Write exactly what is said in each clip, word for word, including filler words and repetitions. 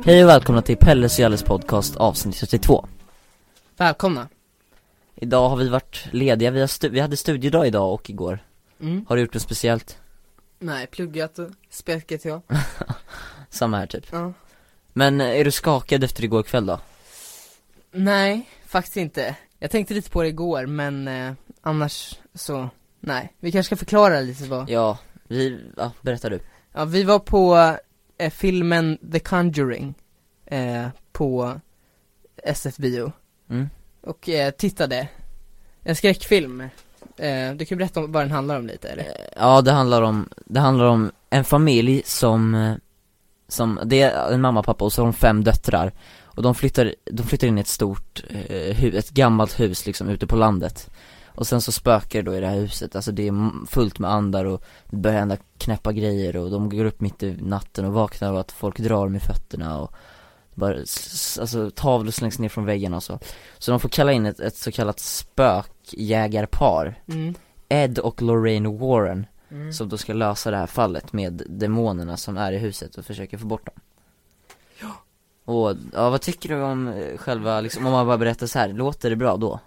Hej och välkomna till Pelles och Jalles podcast avsnitt trettiotvå. Välkomna. Idag har vi varit lediga, vi, har stu- vi hade studiedag idag och igår. Mm. Har du gjort något speciellt? Nej, pluggat och spelat G T A. Samma här typ. Ja. Men är du skakad efter igår kväll då? Nej, faktiskt inte. Jag tänkte lite på det igår, men eh, annars så, nej. Vi kanske ska förklara lite vad. Ja, vi, ja, berättar du. Ja, vi var på eh, filmen The Conjuring eh, på S F Bio. Mm. Och eh, tittade. En skräckfilm. Eh, du kan berätta om vad den handlar om lite, eller? Ja, det handlar om, det handlar om en familj som, som det är en mamma, pappa och så har de fem döttrar. Och de flyttar, de flyttar in i ett stort eh, hus, ett gammalt hus liksom ute på landet. Och sen så spökar det då i det här huset. Alltså det är fullt med andar och det börjar hända knäppa grejer. Och de går upp mitt i natten och vaknar av att folk drar dem i fötterna. Och bara, alltså tavlor slängs ner från väggarna och så. Så de får kalla in ett, ett så kallat spökjägarpar. Mm. Ed och Lorraine Warren. Mm. Som då ska lösa det här fallet med demonerna som är i huset och försöker få bort dem. Ja. Och ja, vad tycker du om eh, själva, liksom, om man bara berättar så här, låter det bra då?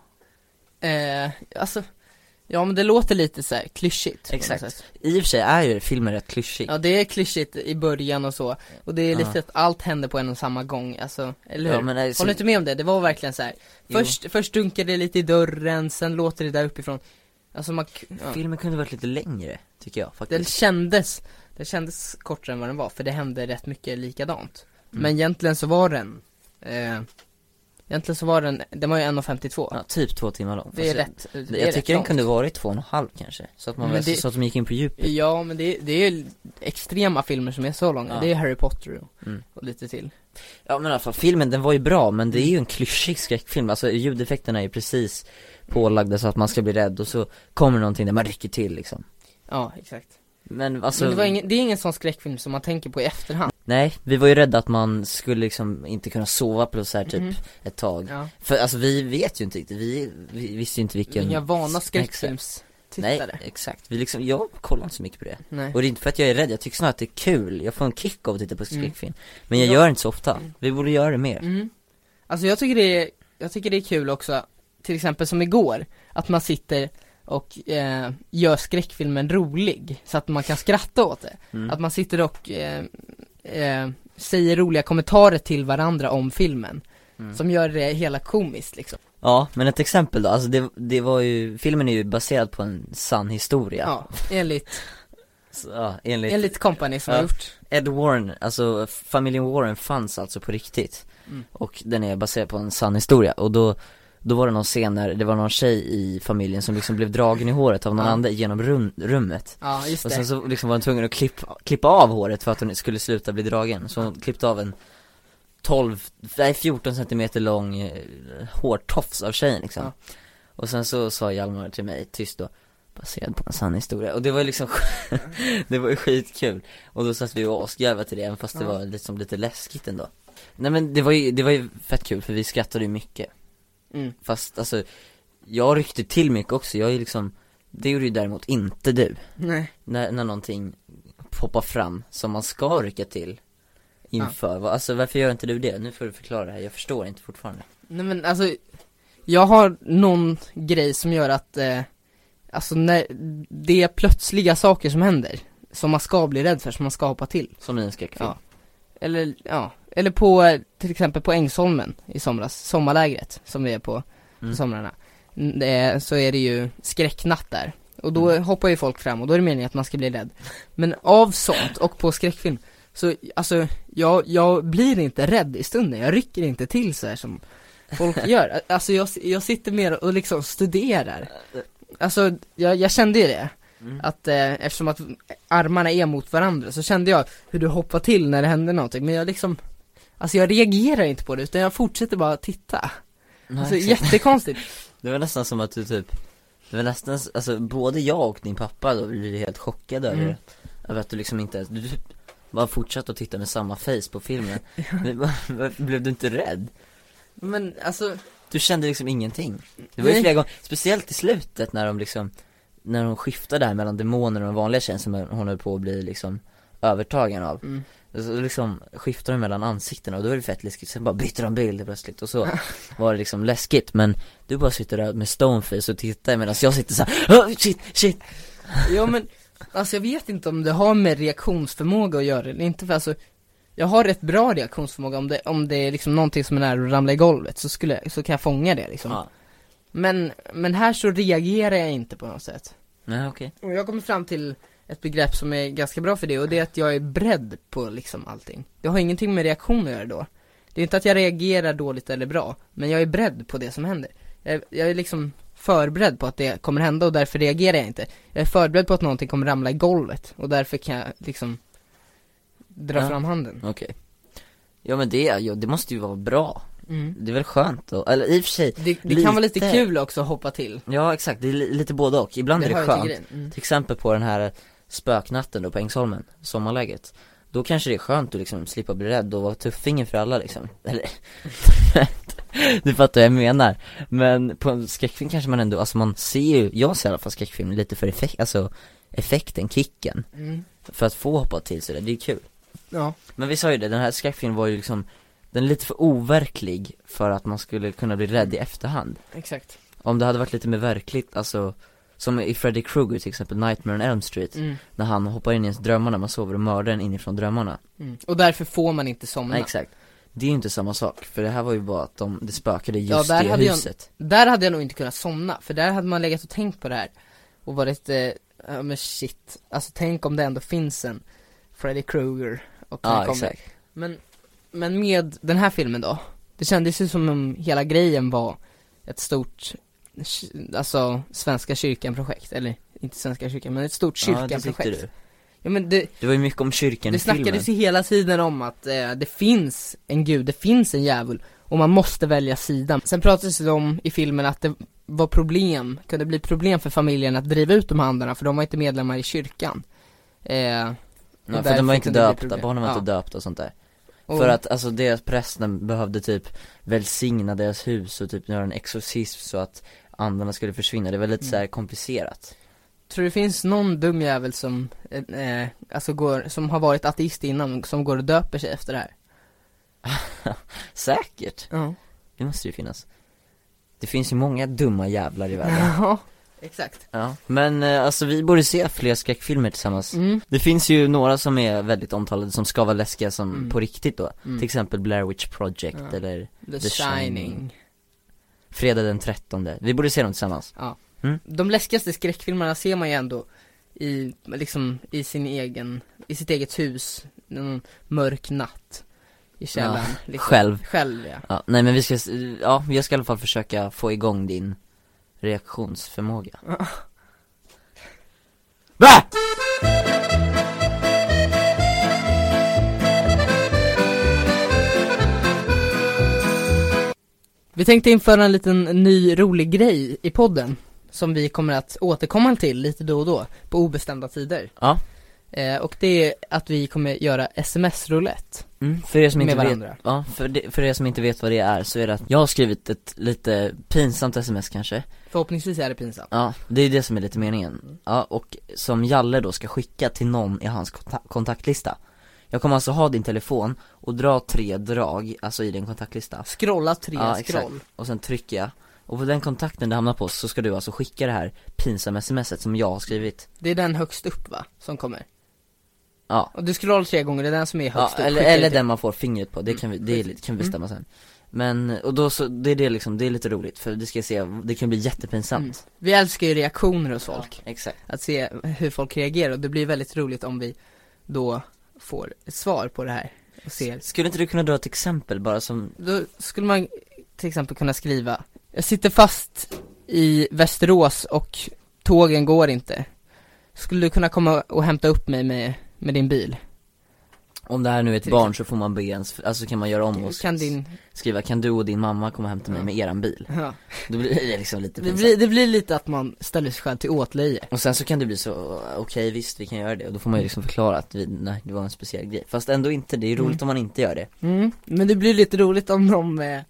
Eh, alltså, ja men det låter lite så här klyschigt. Exakt. I och för sig är ju filmen rätt klyschig. Ja, det är klyschigt i början och så. Och det är lite Ja. att allt händer på en och samma gång, alltså, eller hur? Ja, men, alltså, Håller du inte med om det? Det var verkligen så här. Först, först dunkar det lite i dörren, sen låter det där uppifrån. Alltså man, ja. Filmen kunde varit lite längre, tycker jag Det faktiskt. kändes, det kändes kortare än vad den var, för det hände rätt mycket likadant. Mm. Men egentligen så var den, eh, egentligen så var den, den var ju en femtiotvå. Ja, typ två timmar lång. Det är Fast rätt, jag, det är jag rätt tycker den långt. kunde varit två och en halv kanske. Så att man Men väl, det- så att de gick in på djupet. Ja, men det, det är ju extrema filmer som är så långa. Ja. Det är Harry Potter och, Mm. och lite till. Ja, men i alla fall, filmen den var ju bra, men det är ju en klyschig skräckfilm. Alltså ljudeffekterna är ju precis pålagda så att man ska bli rädd. Och så kommer någonting där man rycker till liksom. Ja, exakt. Men alltså, Men det, var ingen, det är ingen sån skräckfilm som man tänker på i efterhand. nej, vi var ju rädda att man skulle liksom inte kunna sova på så här typ Mhm. ett tag. Ja. För alltså vi vet ju inte riktigt, vi, vi visste ju inte vilken. Inga vana Exakt. skräckfilmstittare. Nej, exakt. Vi liksom, jag kollar inte så mycket på det. Nej. Och det är inte för att jag är rädd, jag tycker snarare att det är kul. Jag får en kick av att titta på skräckfilm. Men jag Ja. gör inte så ofta. Vi borde göra det mer. Mm. Alltså jag tycker det är, jag tycker det är kul också, till exempel som igår, att man sitter och eh, gör skräckfilmen rolig så att man kan skratta åt det. Mm. Att man sitter och eh, eh, säger roliga kommentarer till varandra om filmen, Mm. som gör det hela komiskt liksom. Ja, men ett exempel då, alltså det, det var ju, filmen är ju baserad på en sann historia. Ja, enligt, Så, ja, enligt, enligt company som Ja. har gjort. Ed Warren, alltså familjen Warren fanns alltså på riktigt. Mm. Och den är baserad på en sann historia. Och då, då var det någon scen där det var någon tjej i familjen som liksom blev dragen i håret av någon Ja. annan genom rum, rummet. Ja, just Och det. sen så liksom var hon tvungen att klippa, klippa av håret för att hon skulle sluta bli dragen. Så hon klippte av en tolv, nej fjorton centimeter lång eh, hårtofs av tjejen liksom. Ja. Och sen så sa Hjalmar till mig, tyst då, baserad på en sann historia. Och det var ju liksom det var ju skitkul. Och då satt vi och asgarvade till det, även fast det Ja. var liksom lite läskigt ändå. Nej men det var ju, det var ju fett kul för vi skrattade ju mycket. Mm. Fast alltså, jag ryckte till mycket också. Jag är liksom, det gjorde ju däremot inte du. Nej. När, när någonting poppar fram som man ska rycka till inför. Va? Alltså varför gör inte du det? Nu får du förklara det här, jag förstår inte fortfarande. Nej men alltså, jag har någon grej som gör att eh, alltså när det är plötsliga saker som händer, som man ska bli rädd för, som man ska hoppa till. Som i en skräckfilm. Ja. Eller, ja, eller på, eh, till exempel på Ängsholmen i somras, sommarlägret som vi är på, Mm. på somrarna. N- Det är, så är det ju skräcknatt där. Och då Mm. hoppar ju folk fram och då är det meningen att man ska bli rädd. Men av sånt och på skräckfilm, så alltså, jag, jag blir inte rädd i stunden. Jag rycker inte till så här som folk gör. Alltså jag, jag sitter mer och liksom studerar. Alltså jag, jag kände ju det. Mm. Att eh, eftersom att armarna är mot varandra, så kände jag hur du hoppar till när det hände någonting. Men jag liksom, alltså jag reagerar inte på det, utan jag fortsätter bara titta. Nej, Alltså exakt. jättekonstigt. Det var nästan som att du typ, det var nästan, alltså både jag och din pappa då blev helt chockade över Mm. det. Över att du liksom inte, du typ bara fortsatte att titta med samma face på filmen. Men, varför blev du inte rädd? Men alltså, Du kände liksom ingenting. Det var ju Nej. flera gånger, speciellt i slutet när de liksom, när de skiftar där mellan demoner och den vanliga tjejen som hon höll på att bli liksom övertagen av. mm. så liksom skiftar de mellan ansiktena och då är det fett läskigt. Sen bara byter de bilder plötsligt och så var det liksom läskigt. Men du bara sitter där med stoneface och tittar medan jag sitter så här, oh, shit, shit. Ja men, alltså jag vet inte om det har med reaktionsförmåga att göra eller inte, för alltså jag har rätt bra reaktionsförmåga om det, om det är liksom någonting som är nära att ramla i golvet, så skulle så kan jag fånga det liksom. Ja. Men, men här så reagerar jag inte på något sätt. Nej, okej. Och jag kommer fram till ett begrepp som är ganska bra för det, och det är att jag är beredd på liksom allting. Det har ingenting med reaktion att göra då. Det är inte att jag reagerar dåligt eller bra, men jag är beredd på det som händer. Jag, jag är liksom förberedd på att det kommer hända och därför reagerar jag inte. Jag är förberedd på att någonting kommer ramla i golvet och därför kan jag liksom dra Ja. fram handen. Okej. Ja men det, ja, det måste ju vara bra. Mm. Det är väl skönt då. Eller i och för sig Det, det lite... kan vara lite kul också att hoppa till. Ja exakt, det är li- lite både och. Ibland är det hör ju till skönt. grejen. Mm. Till exempel på den här spöknatten då på Ängsholmen, sommarläget. Då kanske det är skönt att liksom slippa bli rädd och vara tuffingen för alla liksom. Eller, du fattar vad jag menar. Men på en skräckfilm kanske man ändå, alltså man ser ju, jag ser i alla fall skräckfilm lite för effekt, alltså effekten, kicken. Mm. För att få hoppa till så där, det är kul. Ja. Men vi sa ju det, den här skräckfilmen var ju liksom, den är lite för overklig för att man skulle kunna bli rädd i efterhand. Exakt. Om det hade varit lite mer verkligt, alltså som i Freddy Krueger till exempel, Nightmare on Elm Street, Mm. när han hoppar in i ens drömmar när man sover och mördar en inifrån drömmarna. Mm. Och därför får man inte somna. Nej, exakt. Det är ju inte samma sak, för det här var ju bara att de, det spökade Ja, just där i hade jag- huset. Där hade jag nog inte kunnat somna, för där hade man legat och tänkt på det här och varit, eh, ja men shit, alltså tänk om det ändå finns en Freddy Krueger och den Ja, kommer. exakt. Men, men med den här filmen då, det kändes ju som om hela grejen var ett stort, alltså Svenska kyrkan-projekt, eller inte Svenska kyrkan, men ett stort Ja, det kyrkan-projekt. tyckte du. Ja, men det, Det var ju mycket om kyrkan det i filmen. snackades ju hela tiden om att eh, det finns en gud, det finns en djävul och man måste välja sidan. Sen pratades det om i filmen att det var problem, kunde bli problem för familjen att driva ut de andarna, för de var inte medlemmar i kyrkan. Eh, Ja, för därför de var inte kunde det bli döpta, problem. barnen var Ja. inte döpta och sånt där. Och, För att alltså deras prästen behövde typ välsigna deras hus och typ göra en exorcism så att andarna skulle försvinna. Det var lite Mm. så här komplicerat. tror du det finns någon dum jävel som, eh, eh, alltså går, som har varit ateist innan, som går och döper sig efter det här? Säkert. Ja. Det måste ju finnas. Det finns ju många dumma jävlar i världen. Ja, exakt. Ja. Men eh, alltså vi borde se fler skräckfilmer tillsammans. Mm. Det finns ju några som är väldigt omtalade som ska vara läskiga som Mm. på riktigt då. Mm. Till exempel Blair Witch Project Ja. eller The, The Shining. Shining. Fredag den trettonde. Vi borde se dem tillsammans. Ja. Mm. De läskigaste skräckfilmerna ser man ju ändå i, liksom, i sin egen, i sitt eget hus, någon mörk natt i källaren. Ja, liksom. själv. Själv, ja. Ja, nej men vi ska, ja, jag ska i alla fall försöka få igång din reaktionsförmåga. Va? Vi tänkte införa en liten ny rolig grej i podden som vi kommer att återkomma till lite då och då på obestämda tider. Ja. Eh, och det är att vi kommer göra sms-roulette Mm, för er som med inte vet, varandra. ja, för, det, för er som inte vet vad det är så är det att jag har skrivit ett lite pinsamt sms kanske. Förhoppningsvis är det pinsamt. Ja, det är det som är lite meningen. Ja, och som Jalle då ska skicka till någon i hans konta- kontaktlista. Jag kommer alltså ha din telefon och dra tre drag, alltså i din kontaktlista. Scrolla tre Ja, scroll. exakt. Och sen trycker jag. Och på den kontakten det hamnar på så ska du alltså skicka det här pinsamma smset som jag har skrivit. Det är den högst upp va, som kommer. Ja. Och du scrollar tre gånger, det är den som är Ja, högst upp. eller, Skicka eller det till- den man får fingret på, det kan vi, det, är lite- kan vi bestämma sen. Men, och då så, det är det liksom, det är lite roligt för det ska jag se, det kan bli jättepinsamt. Mm. Vi älskar ju reaktioner hos folk. Ja, exakt. Att se hur folk reagerar, och det blir väldigt roligt om vi då får ett svar på det här och ser. Skulle inte du kunna dra ett exempel bara som, Då skulle man till exempel kunna skriva: jag sitter fast i Västerås och tågen går inte. Skulle du kunna komma och hämta upp mig med, med din bil? om det här nu är ett Till barn så får man be ens, alltså kan man göra om och Kan din... skriva, kan du och din mamma komma och hämta mig med eran bil? Ja. Då blir det liksom lite Det pinsamt. blir, det blir lite att man ställer sig själv till åtlöje. Och sen så kan det bli så, okej visst vi kan göra det. Och då får man ju liksom förklara att vi, nej, det var en speciell grej. Fast ändå inte, det är roligt Mm. om man inte gör det. Mm. Men det blir lite roligt om de, eh,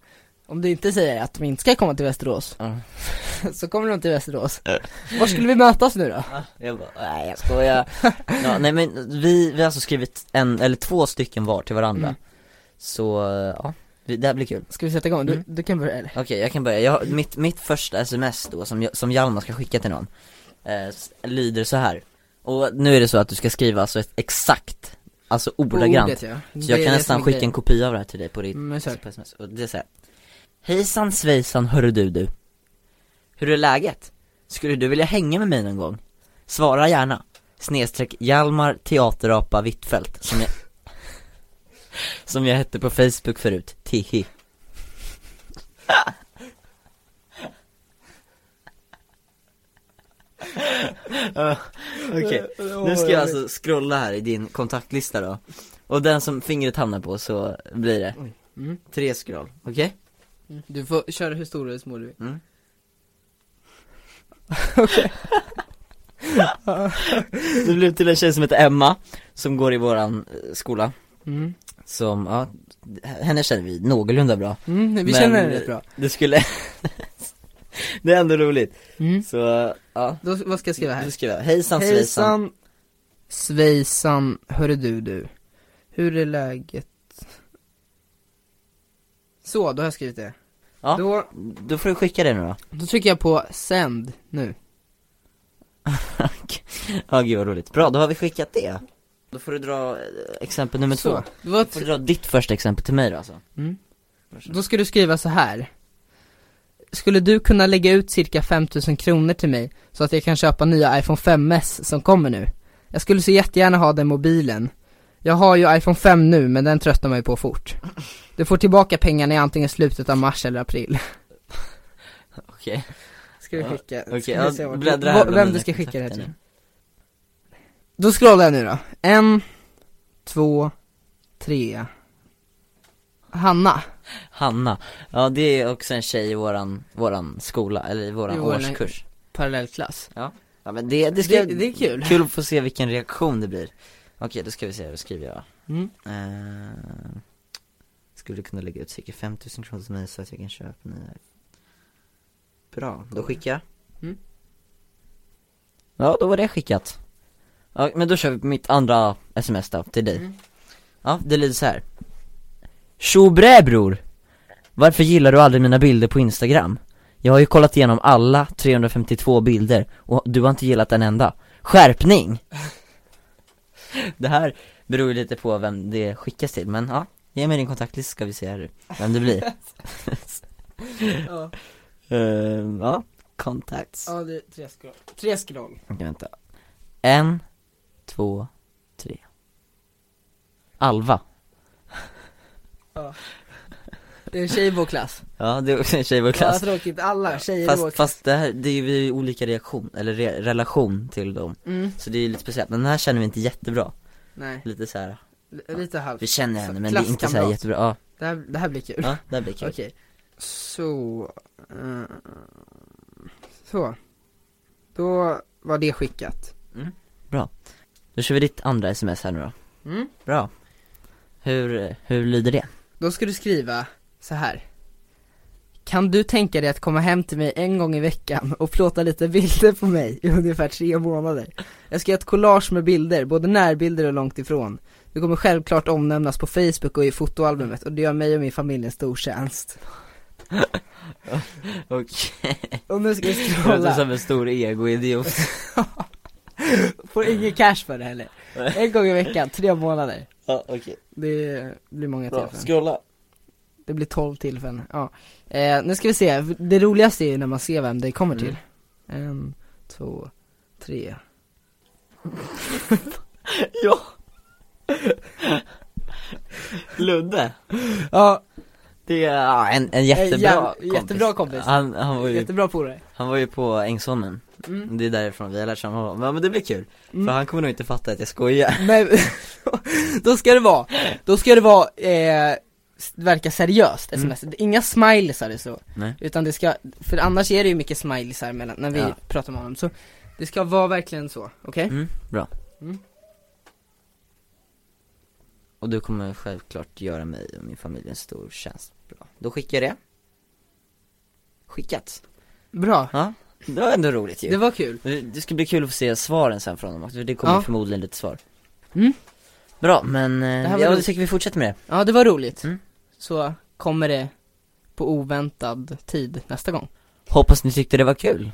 Om du inte säger att de inte ska komma till Västerås, Ja. så kommer de till Västerås. Var skulle vi mötas nu då? Jag bara, nej jag skojar. Ja, nej men vi, vi har alltså skrivit en, eller två stycken var till varandra. Mm. Så, ja, vi, det här blir kul. Ska vi sätta igång? Du, Mm. du kan börja eller? Okej, okay, jag kan börja. Jag har, mitt, mitt första sms då, som, jag, som Hjalmar ska skicka till någon, eh, lyder så här. Och nu är det så att du ska skriva alltså ett exakt, alltså ordagrant. Ordet, ja. Så jag kan nästan skicka en kopia av det här till dig på ditt Mm, sms. Och det är så här. Hejsan svejsan, hörru du du. Hur är läget? Skulle du vilja hänga med mig någon gång? Svara gärna. Snedstreck Hjalmar Teaterapa Wittfält, som jag som jag hette på Facebook förut. Tihi. uh, Okej, okay. Nu ska jag alltså scrolla här i din kontaktlista då. Och den som fingret hamnar på, så blir det mm. tre scroll, okej? Okay? Mm. Du får köra hur stor eller små du vill. Mm. Okej. Det blev till en tjej som heter Emma, som går i våran eh, skola. Mm. Som, ja, henne känner vi någorlunda bra. Mm, vi Men känner henne rätt bra. Det skulle det är ändå roligt. Mm. Så, ja. Då, vad ska jag skriva här? Du skriver, hejsan svejsan. Hejsan svejsan, hörru du du. Hur är läget? Så, då har jag skrivit det. Ja, Då, då får du skicka det nu då. då trycker jag på send nu. Ja, gud vad roligt. Bra, då har vi skickat det. Då får du dra eh, exempel nummer Så, två. det var Då får du dra ditt första exempel till mig då alltså. mm. Då ska du skriva så här. Skulle du kunna lägga ut cirka femtusen kronor till mig så att jag kan köpa nya iPhone fem S som kommer nu? Jag skulle så jättegärna ha den mobilen. Jag har ju iPhone fem nu, men den tröttar mig på fort. Du får tillbaka pengarna i antingen slutet av mars eller april. Okej. Ska vi skicka? Okej, Ska ja, vi se vart- bläddra v- här bland Vem mina du ska skicka det här kontakter till. nu. Då scrollar jag nu då. En, två, tre. Hanna. Hanna. Ja, det är också en tjej i våran, våran skola, eller i våran I våran årskurs. Parallellklass. Ja. Ja, men det, det, ska, Det, det är kul. kul att få se vilken reaktion det blir. Okej, då ska vi se, då skriver jag. Mm. Uh, skulle du kunna lägga ut cirka femtusen kronor till mig så att jag kan köpa nya. Bra, då skickar jag. Mm. Ja, då var det skickat. Ja, men då kör vi på mitt andra sms då, till dig. Mm. Ja, det lyder så här. Tjobrä bror, varför gillar du aldrig mina bilder på Instagram? Jag har ju kollat igenom alla trehundrafemtiotvå bilder och du har inte gillat en enda. Skärpning! Det här beror ju lite på vem det skickas till, men ja, ge mig din kontaktlista ska vi se här vem det blir. Ja. uh, ja, contacts. Ja, det är tre scroll. Tre scroll. Okej, vänta. En, två, tre. Alva. Ja. Det är en tjej i vår klass. Ja, det är också en tjej i vår Ja, klass. tråkigt. Alla tjejer i vår Fast, klass. fast det här, det är ju olika reaktion, eller re, relation till dem. Mm. Så det är lite speciellt, men den här känner vi inte jättebra. Nej, Lite så här. L- lite halvt. Vi känner henne, Så, men det är inte så här klasskamrat. jättebra. Ja, Det här, det här blir kul. ja, det här blir kul. Okej. Så. eh, så. Då var det skickat. Då kör vi ditt andra sms här nu då. Mm. Bra. Hur, hur lyder det? Då ska du skriva så här. Kan du tänka dig att komma hem till mig en gång i veckan och plåta lite bilder på mig i ungefär tre månader? Jag ska göra ett collage med bilder, både närbilder och långt ifrån. Du kommer självklart omnämnas på Facebook och i fotoalbumet, och det gör mig och min familj en stor tjänst. Okej. Och nu ska vi Det låter scrolla. som en stor ego-idiot. Får ingen cash för det heller. En gång i veckan, tre månader. Ja, okej. Det blir många Bra, tillfällen. scrolla. Det blir tolv tillfällen. Ja. Eh, nu ska vi se. Det roligaste är ju när man ser vem det kommer till. Mm. En, två, tre. Ja. Ludde. Ja, Det är ja, en, en jättebra jävla- kompis. jättebra kompis. Han, han, var ju, jättebra på det. han var ju på Ängsholmen. Mm. Det är därifrån vi har lärt känna honom. Ja, men det blir kul. Mm. För han kommer nog inte fatta att jag skojar. Men då ska det vara, då ska det vara, eh, verka seriöst sms. Inga smileys eller så. Nej. Utan det ska, för annars är det ju mycket smileys här mellan, när vi Ja. pratar med honom. Så det ska vara verkligen så, okej? Mm, bra. Mm. Och du kommer självklart göra mig och min familj en stor tjänst. Bra. Då skickar jag det. skickat. Bra. Ja, det var ändå roligt ju. Det var kul. Det, det ska bli kul att få se svaren sen från dem också, det kommer Ja. förmodligen lite svar. Mm. Bra, men eh, Det här var ja, roligt. det tycker vi fortsätter med det. Ja, det var roligt. Mm. Så kommer det på oväntad tid nästa gång. Hoppas ni tyckte det var kul.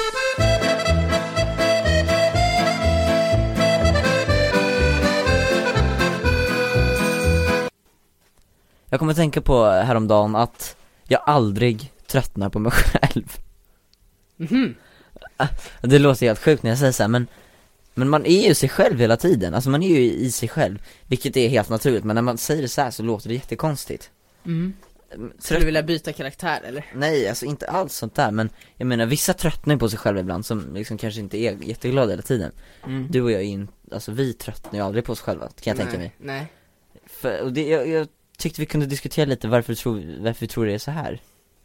Jag kommer att tänka på häromdagen att jag aldrig tröttnar på mig själv. Mhm. Det låter helt sjukt när jag säger så här, men men man är ju sig själv hela tiden. Alltså man är ju i sig själv, vilket är helt naturligt, men när man säger det så här så låter det jättekonstigt. Mm. Trött... Skulle du vilja byta karaktär eller? Nej, alltså inte alls sånt där, men jag menar vissa tröttnar på sig själva ibland som liksom kanske inte är jätteglada hela tiden. Mm. Du och jag är in, alltså vi tröttnar ju aldrig på oss själva, kan jag Nej, tänka mig. Nej. För, och det, jag, jag tyckte vi kunde diskutera lite varför, tror, varför vi tror det är så här.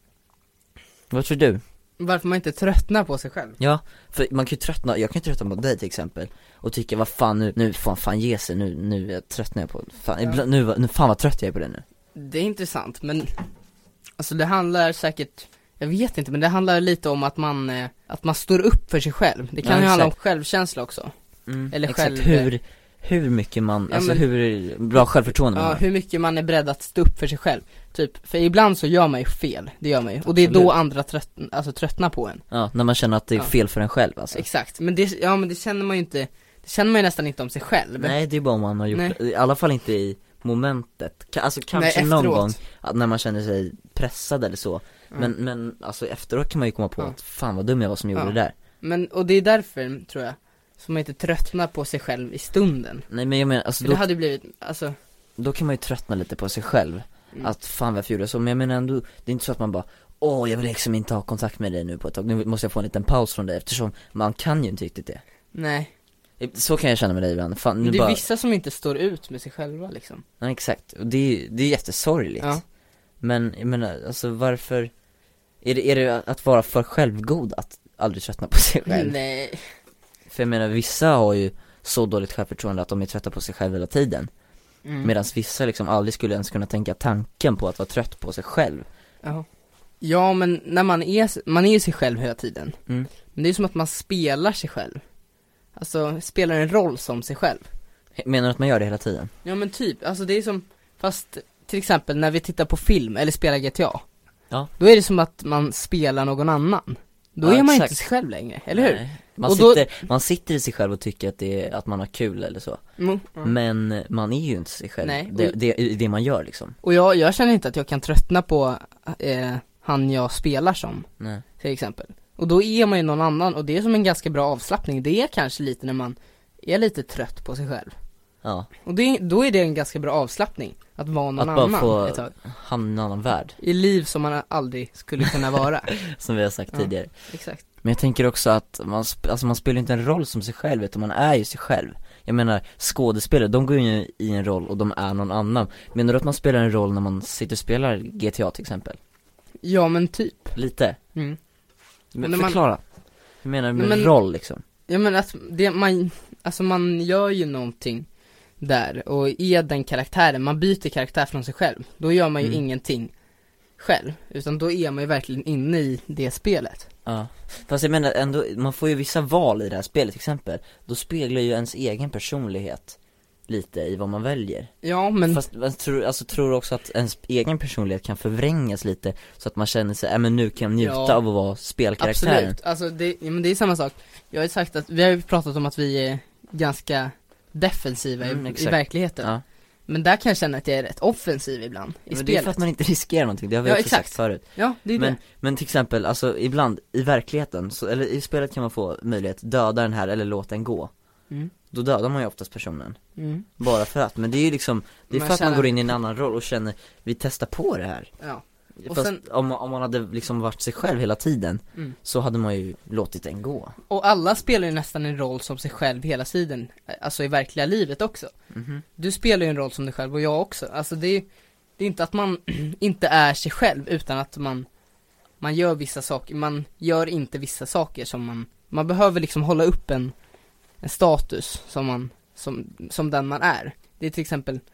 Vad tror du? Varför man inte tröttnar på sig själv? Ja, för man kan ju tröttna, jag kan ju tröttna på dig till exempel och tycka, vad fan nu, nu fan, fan ge sig, nu, nu jag tröttnar jag på, fan, Ja. ibland, nu, nu, fan vad trött jag är på det nu. Det är intressant, men alltså det handlar säkert, jag vet inte, men det handlar lite om att man, eh, att man står upp för sig själv. Det kan Ja, ju handla om exakt. självkänsla också. Mm, Eller exakt, själv- hur, hur mycket man, Ja, alltså men- hur bra självförtroende man Ja, har. hur mycket man är beredd att stå upp för sig själv. Typ, för ibland så gör man ju fel, det gör man ju. Och det är då Absolut. andra trött, alltså tröttnar på en. Ja, när man känner att det är Ja. fel för en själv alltså. Exakt, men det, ja men det känner man ju inte, det känner man ju nästan inte om sig själv. Nej, det är bara om man har gjort Nej. det, i alla fall inte i momentet. Ka- Alltså kanske Nej, någon efteråt. gång att när man känner sig pressad eller så. Mm. Men, men alltså efteråt kan man ju komma på Ja. att fan vad dum jag var som gjorde Ja. det där. Men, och det är därför, tror jag, som man inte tröttnar på sig själv i stunden. Nej men jag menar, alltså För då, det hade ju blivit, alltså, då kan man ju tröttna lite på sig själv. Mm. Att fan varför gjorde jag så, men jag menar ändå, det är inte så att man bara åh jag vill liksom inte ha kontakt med dig nu på ett tag, nu måste jag få en liten paus från dig, eftersom man kan ju inte riktigt det. nej. Så kan jag känna med dig ibland, fan Men nu det är bara, vissa som inte står ut med sig själva liksom. ja, exakt, och det är, det är jättesorgligt. Ja. Men jag menar, alltså varför, är det, är det att vara för självgod att aldrig tröttna på sig själv? Nej. För jag menar, vissa har ju så dåligt självförtroende att de är trötta på sig själv hela tiden. Mm. Medan vissa liksom aldrig skulle ens kunna tänka tanken på att vara trött på sig själv. Ja. Ja, men när man är, man är ju sig själv hela tiden. Mm. Men det är som att man spelar sig själv. Alltså, spelar en roll som sig själv. Menar du att man gör det hela tiden? Ja men typ, alltså det är som, fast till exempel när vi tittar på film eller spelar G T A. Ja. Då är det som att man spelar någon annan. Då Ja, är man exakt. inte sig själv längre, eller hur? Nej. Man, Och då- sitter, man sitter i sig själv och tycker att, det är, att man har kul eller så. Mm. Men man är ju inte sig själv. Nej, det, och- det, det man gör liksom. Och jag, jag känner inte att jag kan tröttna på eh, han jag spelar som, Nej. till exempel. Och då är man ju någon annan, och det är som en ganska bra avslappning. Det är kanske lite när man är lite trött på sig själv. Ja, Och det, då är det en ganska bra avslappning, att vara någon att bara annan få ett tag. hamna i en annan värld, I liv som man aldrig skulle kunna vara. som vi har sagt Ja. tidigare. Exakt. Men jag tänker också att man, sp- alltså man spelar inte en roll som sig själv, utan man är ju sig själv. Jag menar, skådespelare, de går ju i en roll och de är någon annan. Menar du att man spelar en roll när man sitter och spelar G T A till exempel? Ja men typ. Lite. Mm. Men när man- förklara. Hur menar du med Men- roll liksom? Ja men att det, man, alltså man gör ju någonting där, och är den karaktären, man byter karaktär från sig själv. Då gör man ju Mm. ingenting själv, utan då är man ju verkligen inne i det spelet. Ja. Fast jag menar ändå, man får ju vissa val i det här spelet till exempel. Då speglar ju ens egen personlighet lite i vad man väljer. Ja men, Fast jag tror, alltså, tror du också att ens egen personlighet kan förvrängas lite, så att man känner sig, äh, men nu kan jag njuta Ja. av att vara spelkaraktären. absolut, alltså det, ja, men det är samma sak. Jag har ju sagt att, vi har ju pratat om att vi är ganska defensiva Mm, i, i exakt. verkligheten. Ja. Men där kan jag känna att jag är rätt offensiv ibland i Men det är spelet. för att man inte riskerar någonting, det har vi Ja, också exakt. sagt förut. Ja, det är Men, det. men till exempel, alltså ibland i verkligheten, så, eller i spelet kan man få möjlighet att döda den här eller låta den gå. Mm. Då dödar man ju oftast personen, Mm. bara för att, men det är ju liksom, det är Man för att man känner- går in i en annan roll och känner, vi testar på det här. Ja. Och Fast sen- om, om man hade liksom varit sig själv hela tiden, Mm. så hade man ju låtit den gå. Och alla spelar ju nästan en roll som sig själv hela tiden, alltså i verkliga livet också. Mhm. Du spelar ju en roll som dig själv, och jag också. Alltså det är, det är inte att man inte är sig själv, utan att man man gör vissa saker, man gör inte vissa saker som man, man behöver liksom hålla upp en, en status som man, som, som den man är. Det är till exempel,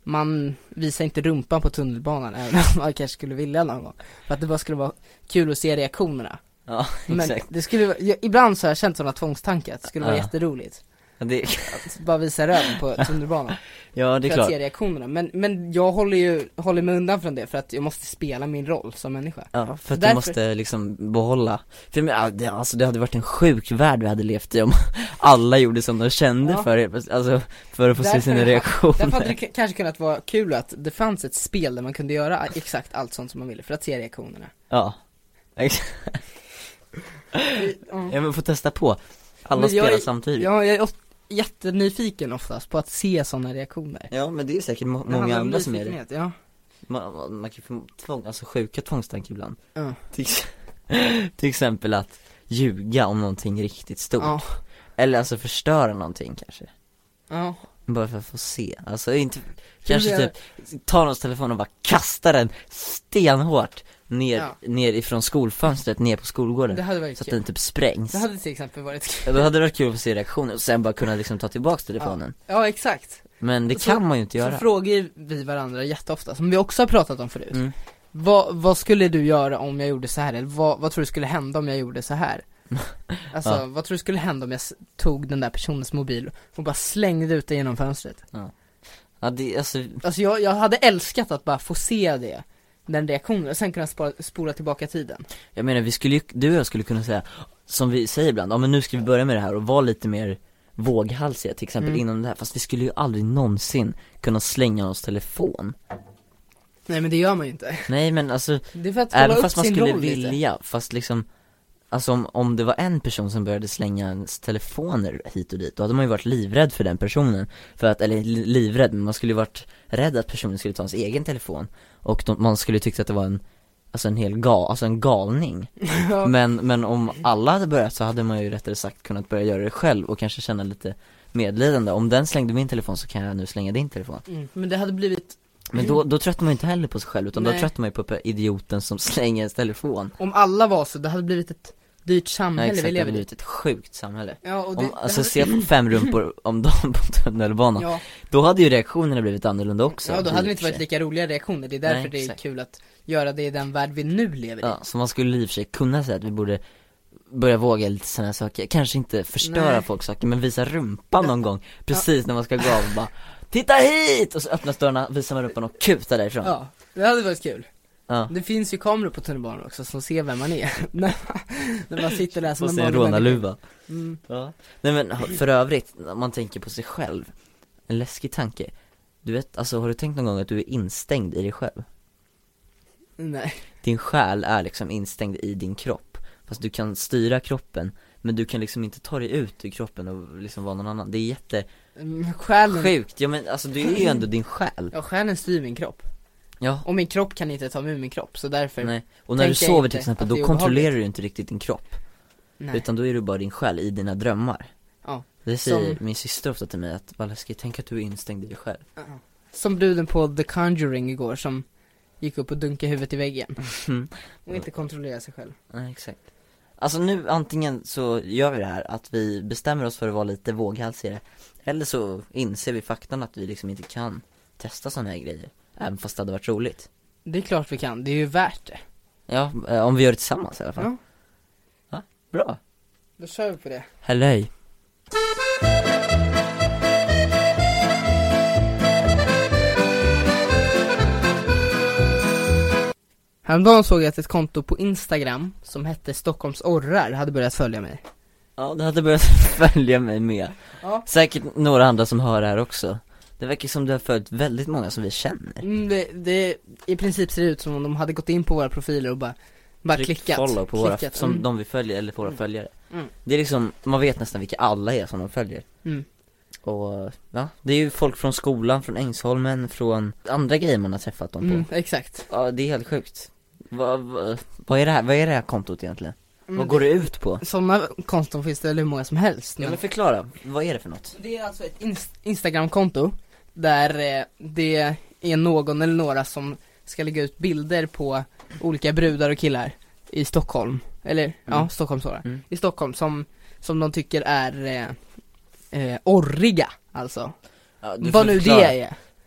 man visar inte rumpan på tunnelbanan även om man kanske skulle vilja någon gång. För att det bara skulle vara kul att se reaktionerna. Ja, Men exakt. det skulle vara, jag, ibland så har jag känt sådana tvångstankar att det skulle vara Ja. jätteroligt Det, att bara visa röven på tunnelbanan. ja, det är För att klart. se reaktionerna. Men, men jag håller ju håller mig undan från det för att jag måste spela min roll som människa. Ja, för att Därför- du måste liksom behålla. För men, ja, det, alltså, det hade varit en sjuk värld vi hade levt i om alla gjorde som de kände Ja. för det, alltså, för att få se Därför- sina reaktioner. Därför hade det k- kanske kunnat vara kul att det fanns ett spel där man kunde göra exakt allt sånt som man ville för att se reaktionerna. Ja, exakt. Ja. Jag vill få testa på. Alla Men jag spelar är- samtidigt. Ja, jag är of- jättenyfiken oftast på att se sådana reaktioner. Ja, men det är säkert må- Det handlar många om andra som är det. nyfikenhet, ja. Man, man, man kan få tvång, alltså sjuka tvångstankar ibland. Ja. Till, ex- till exempel att ljuga om någonting riktigt stort. Ja. Eller alltså förstöra någonting kanske. Ja. Bara för att få se. Alltså inte, kanske det- typ ta någons telefon och bara kasta den stenhårt ner, Ja. ner ifrån skolfönstret ner på skolgården. Det hade varit Så att kul. den typ sprängs. Det hade till exempel varit Ja, kul. då hade det varit kul att få se reaktioner och sen bara kunna liksom ta tillbaks telefonen. Ja, exakt. Men det Så- kan man ju inte Så göra. frågar vi varandra jätteofta, som vi också har pratat om förut. Mm. Vad, vad skulle du göra om jag gjorde så här? Eller vad, vad tror du skulle hända om jag gjorde så här? Alltså, Ja. vad tror du skulle hända om jag s- tog den där personens mobil och bara slängde ut det genom fönstret? Ja, det, alltså, Alltså jag, jag hade älskat att bara få se det, den reaktionen, och sen kunna spola, spola tillbaka tiden. jag menar vi skulle ju, du och jag skulle kunna säga, som vi säger ibland, ja men nu ska vi börja med det här och vara lite mer våghalsiga till exempel Mm. inom det här. Fast vi skulle ju aldrig någonsin kunna slänga oss telefon. Nej, men det gör man ju inte. Nej men alltså, Det är för att kolla även upp fast man sin skulle roll lite. vilja, fast liksom alltså om, om det var en person som började slänga ens telefoner hit och dit, då hade man ju varit livrädd för den personen. För att, eller li- livrädd, men man skulle ju varit rädd att personen skulle ta ens egen telefon. Och de, man skulle tycka att det var en, alltså en hel gal, alltså en galning. Ja. Men, men om alla hade börjat så hade man ju rättare sagt kunnat börja göra det själv och kanske känna lite medlidande. Om den slängde min telefon så kan jag nu slänga din telefon. Mm. Men det hade blivit, Men då, då tröttar man ju inte heller på sig själv, utan Nej. då tröttar man ju på idioten som slänger ens telefon. om alla var så, det hade blivit ett dyrt Ja, samhälle exakt, vi det hade lever i. blivit ett sjukt samhälle. Ja, och det, Om, det alltså hade... se på fem rumpor om dagen på tunnelbanan, Ja, då hade ju reaktionerna blivit annorlunda också. ja, då i hade det och inte för varit sig. lika roliga reaktioner. Det är därför Nej, det är exakt. kul att göra det i den värld vi nu lever i. Ja, så man skulle i och för sig kunna säga att vi borde börja våga lite sådana saker. Kanske inte förstöra Nej. folks saker, men visa rumpan någon gång. Precis när man ska gå av och bara titta hit! Och så öppnas dörrarna, visar man rumpan och kutar därifrån. Ja, det hade varit kul. Ja. Det finns ju kameror på tunnelbanan också som ser vem man är. när, när man sitter där som Och en se en vanlig människa. rånarluva. Mm. Ja. Nej men för övrigt, om man tänker på sig själv, en läskig tanke. Du vet, alltså har du tänkt någon gång att du är instängd i dig själv? Nej. Din själ är liksom instängd i din kropp. Fast du kan styra kroppen, men du kan liksom inte ta dig ut ur kroppen och liksom vara någon annan. Det är jätte Mm, Själen, sjukt. Ja men alltså du är ju ändå din själ. ja, själen styr min kropp. Ja, Och min kropp kan inte ta mig ur min kropp, så därför nej. Och när du tänker jag sover inte till exempel, att det då är kontrollerar obehagligt. du inte riktigt din kropp. Nej. Utan då är du bara din själ i dina drömmar. Ja. Det säger Som- min syster ofta till mig, att vad läskigt, tänk att du är instängd i dig själv. Som bruden på The Conjuring igår som gick upp och dunkade huvudet i väggen och inte kontrollerar sig själv. Nej, exakt. Alltså nu antingen så gör vi det här att vi bestämmer oss för att vara lite våghalsigare, eller så inser vi faktan att vi liksom inte kan testa sådana här grejer, även fast det hade varit roligt. Det är klart vi kan, det är ju värt det. Ja, eh, om vi gör det tillsammans i alla fall. Ja. Ja, bra. Då kör vi på det. Hello. Häromdagen såg jag att ett konto på Instagram som hette Stockholms orrar hade börjat följa mig. Ja, det hade börjat följa mig med. Ja. Säkert några andra som hör det här också. Det verkar som du har följt väldigt många som vi känner. Mm, det, det i princip ser ut som om de hade gått in på våra profiler och bara, bara Tryck klickat. follow på våra, klickat. som mm. de vi följer, eller på våra Mm. följare. Mm. Det är liksom, man vet nästan vilka alla är som de följer. Mm. Och ja, det är ju folk från skolan, från Ängsholmen, från andra grejer man har träffat dem på. Mm, exakt. Ja, det är helt sjukt. Vad va, vad är det här, vad är det här kontot egentligen? Mm, Vad går det ut på? Sådana konton finns det hur många som helst. Ja men- men förklara, vad är det för något? Det är alltså ett inst- Instagram-konto där eh, det är någon eller några som ska lägga ut bilder på olika brudar och killar i Stockholm, eller ja, Mm. Stockholm sådär. Mm. I Stockholm som, som de tycker är eh, eh, orriga, alltså. Ja, du Vad får nu förklara. det är.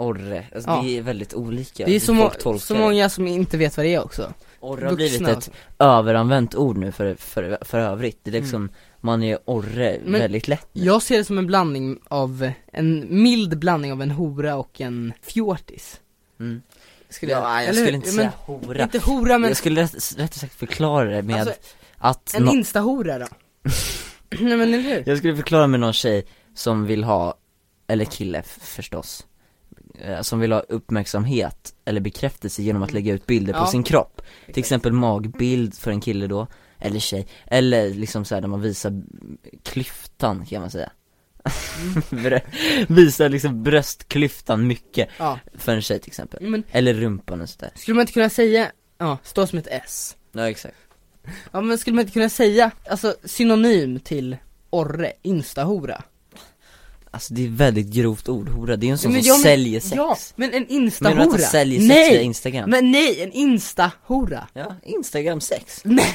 orre, alltså Ja. det är väldigt olika. Det är så, hur må- folk tolkar så det. många som inte vet vad det är också. Orre har blivit Vuxna ett alltså. överanvänt ord nu för, för, för övrigt. Det är liksom, Mm. man är orre Men väldigt lätt nu. Jag ser det som en blandning av, en mild blandning av en hora och en fjortis. Mm. Skulle Ja, jag eller skulle hur? inte Men- säga hora. Inte hora men Jag skulle rätt, rätt sagt förklara det med Alltså, att en nå- instahora då. Nej men eller hur? jag skulle förklara med någon tjej som vill ha, eller kille f- förstås, eh, som vill ha uppmärksamhet eller bekräftelse genom att lägga ut bilder Ja. på sin kropp. Till exempel magbild för en kille då, eller tjej, eller liksom så här där man visar klyftan kan man säga. Brö- visar liksom bröstklyftan mycket Ja. för en tjej till exempel. Men Eller rumpan och sådär. skulle man inte kunna säga, ja, stå som ett S. Ja, exakt. Ja men skulle man inte kunna säga, alltså synonym till orre, instahora. Alltså det är väldigt grovt ord, hora. Det är ju en sån Men som ja, men- säljer sex. Ja, men en Menar du att instahora. de säljer sex via Nej, Instagram? men nej, en instahora. Ja, Instagram sex. Nej.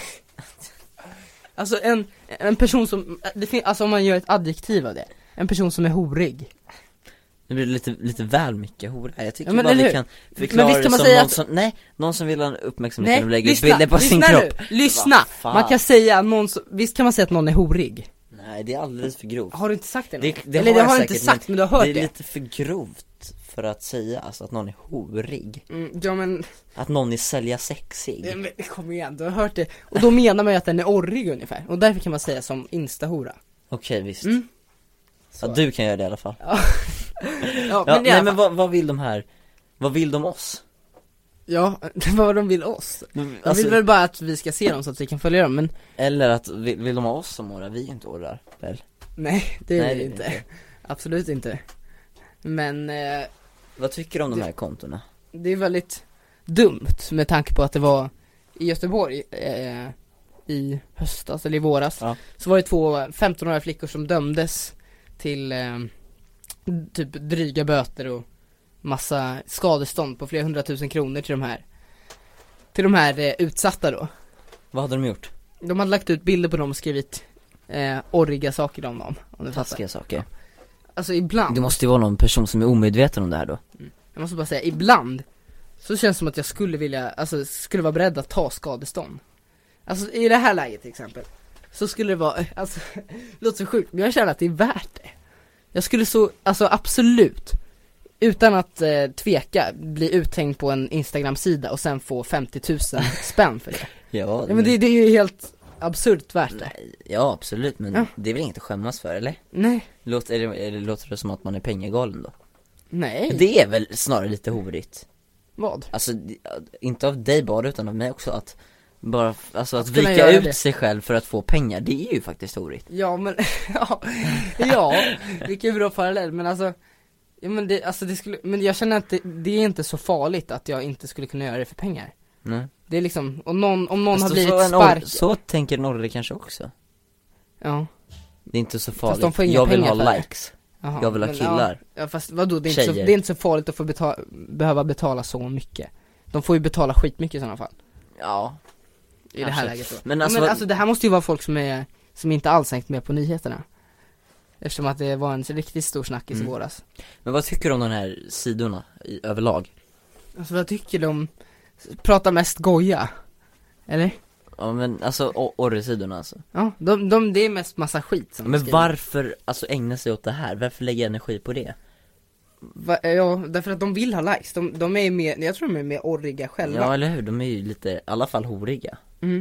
Alltså en, en person som, det fin- alltså om man gör ett adjektiv av det. En person som är horig. Det blir lite, lite väl mycket hora. Jag tycker Ja, men bara eller vi hur? kan Men förklara visst kan det man som säga någon att- som, nej, någon som vill ha en uppmärksamhet Nej, och lägger ut lyssna, bilder på sin lyssna kropp. nu, lyssna! Va fan? Man kan säga någon som, visst kan man säga att någon är horig? Nej, det är alldeles för grovt. Har du inte sagt det? Det, någon? det Eller har det jag har du säkert, inte sagt, men du har hört det det, är lite för grovt för att säga, alltså att någon är horig. Mm, ja men, Att någon är sälja sexig. nej, men kom igen, du har hört det. Och då menar man ju att den är orrig ungefär. Och därför kan man säga som instahora. Okej, visst. Mm. Ja, du kan göra det i alla fall. Ja, Ja, men, i nej alla men fall- vad, vad vill de här? Vad vill de oss? ja, vad de vill oss. De Alltså, vill väl bara att vi ska se dem så att vi kan följa dem, men eller att, vill, vill de ha oss som orrar? Vi är inte orrar, väl? nej, det är Nej, det det är inte. inte. Absolut inte. Men eh, Vad tycker du om de Det- här kontona? det är väldigt dumt med tanke på att det var i Göteborg eh, i höstas eller i våras, Ja. så var det två femtonåriga flickor som dömdes till eh, typ dryga böter och massa skadestånd på flera hundratusen kronor till de här till de här eh, utsatta då. Vad hade de gjort? De hade lagt ut bilder på dem och skrivit eh, orriga saker om dem, om du fattar. Taskiga saker. Alltså ibland, Det måste ju vara någon person som är omedveten om det här då. jag måste bara säga, ibland så känns det som att jag skulle vilja, alltså skulle vara beredd att ta skadestånd. Alltså i det här läget till exempel, så skulle det vara, alltså det låter så sjukt, men jag känner att det är värt det. Jag skulle så, alltså absolut, utan att eh, tveka, bli uthängd på en Instagram-sida och sen få femtio tusen spänn för det. Ja, Ja men det, det är ju helt absurt värt det. Nej, ja absolut, men Ja. det är väl inget att skämmas för, eller? Nej, Låter, är det, är det, låter det som att man är pengagalen då? nej, Det är väl snarare lite horigt. vad? Alltså, det- inte av dig bara utan av mig också, att bara, alltså att Att kunna vika göra ut det. sig själv för att få pengar, det är ju faktiskt horigt. Ja men, ja, ja, vilken bra parallell, men alltså, ja men det, alltså det skulle, men jag känner att det, det är inte så farligt att jag inte skulle kunna göra det för pengar. Nej. Det är liksom, om någon, om någon Fast har så, blivit en or- spark, så tänker Norre kanske också. ja, Det är inte så Fast farligt, de får inga jag vill pengar ha för det. likes. Jaha, Jag vill ha men killar. Ja, ja fast vadå, det är, inte så, Tjejer. det är inte så farligt att få betala, behöva betala så mycket. De får ju betala skitmycket i sådana fall, Ja. i det här Kanske. läget då. Men Ja, alltså men vad- alltså det här måste ju vara folk som är, som inte alls hängt med på nyheterna. Eftersom att det var en riktigt stor snackis Mm. i våras. Men vad tycker du om de här sidorna i, överlag? Alltså vad tycker de? Pratar mest goja? Eller? Ja men alltså o- orresidorna alltså. Ja, de, de, det är mest massa skit som de Men skriver. varför alltså ägna sig åt det här? Varför lägga energi på det? Va, ja, därför att de vill ha likes. De, de är mer, jag tror de är mer orriga själva. Ja eller hur, de är ju lite, i alla fall horiga. Mm.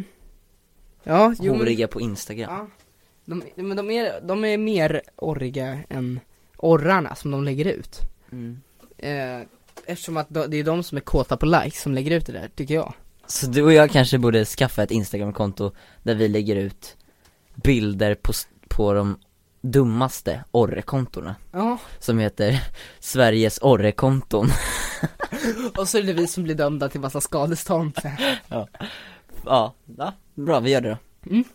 Ja, jo, men, Horiga på Instagram. ja. De, men de är, de är mer orriga än orrarna som de lägger ut. Mm. Eh, eftersom att de, det är de som är kåta på likes som lägger ut det där, tycker jag. Så du och jag kanske borde skaffa ett Instagram-konto där vi lägger ut bilder på, s- på de dummaste orrekontorna, Ja. som heter Sveriges orrekonton. Och så är det vi som blir dömda till massa skadestånd. Ja, ja, bra, vi gör det då. Mm.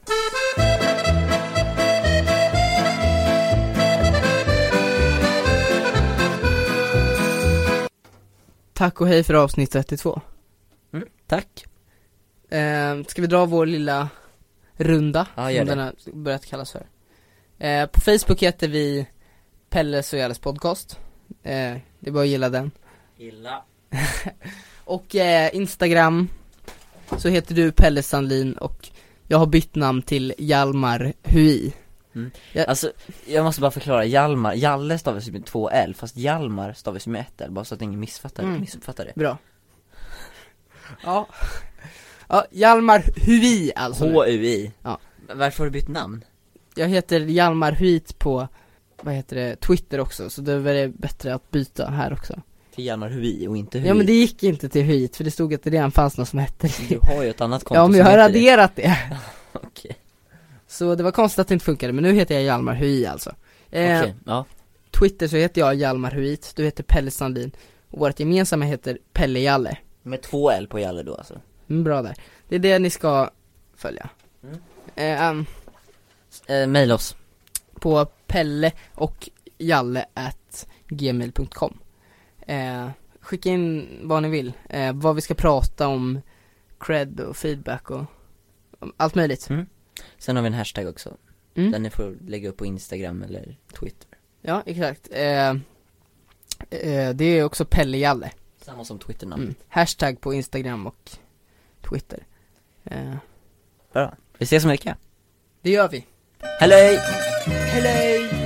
Tack och hej för avsnitt trettiotvå. Mm, tack. Eh, ska vi dra vår lilla runda, Ja, gör som det. den har börjat kallas för. Eh, på Facebook heter vi Pelles och Jalles podcast. Eh, det är bara att gilla den. Illa. Och eh, Instagram så heter du Pelle Sandlin och jag har bytt namn till Hjalmar Hui. Mm. Jag... Alltså, jag måste bara förklara, Hjalmar, Jalle stavas ju med två L, fast Hjalmar stavas ju med ett L, bara så att ingen missfattar, mm. missuppfattar det. Bra. Ja. Ja, Hjalmar Hui alltså. H U I. Ja. Varför har du bytt namn? Jag heter Hjalmar Hui på, vad heter det, Twitter också, så det är väl bättre att byta här också. Till Hjalmar Hui och inte Hui. Ja, men det gick inte till Hui, för det stod att det redan fanns något som hette det. Du har ju ett annat konto. Ja, men jag har raderat det, det. Okej. Okay. Så det var konstigt att det inte funkade, men nu heter jag Hjalmar Hui alltså. eh, Okej, okay, ja. Twitter så heter jag Hjalmar Hui, du heter Pelle Sandlin. Och vårt gemensamma heter Pelle Jalle. Med två L på Jalle då alltså. Mm, bra där. Det är det ni ska följa. Mm. eh, um, eh, Mail oss på pelle och jalle at gmail punkt com. eh, Skicka in vad ni vill, eh, vad vi ska prata om, cred och feedback och allt möjligt. Mm. Sen har vi en hashtag också, mm. den ni får lägga upp på Instagram eller Twitter. Ja, exakt. eh, eh, Det är också Pelle Jalle. Samma som Twitternamn. mm. Hashtag på Instagram och Twitter. eh. Bra, vi ses om en vecka. Det gör vi. Hej! Hej!